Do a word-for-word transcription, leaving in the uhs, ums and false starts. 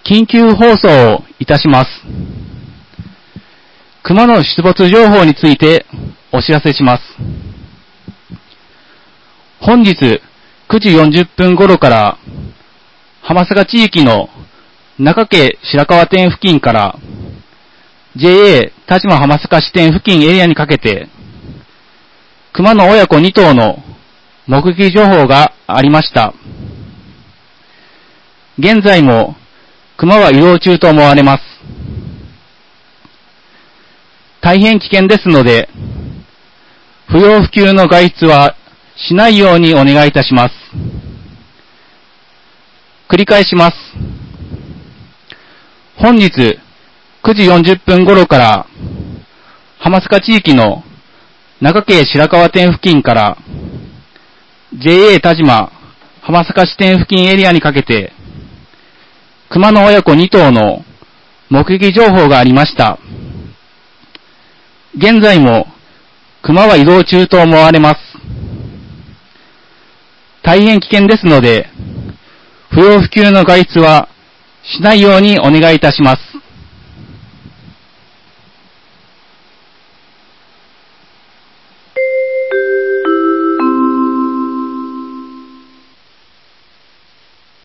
緊急放送をいたします。熊の出没情報についてお知らせします。本日くじよんじゅっぷん頃から浜坂地域の中家白川店付近から ジェイエー 田島浜坂支店付近エリアにかけて熊の親子に頭の目撃情報がありました。現在も熊は移動中と思われます。大変危険ですので、不要不急の外出はしないようにお願いいたします。繰り返します。本日くじよんじゅっぷん頃から浜坂地域の中家白川店付近から ジェイエー 田島浜坂支店付近エリアにかけて熊の親子に頭の目撃情報がありました。現在も熊は移動中と思われます。大変危険ですので、不要不急の外出はしないようにお願いいたします。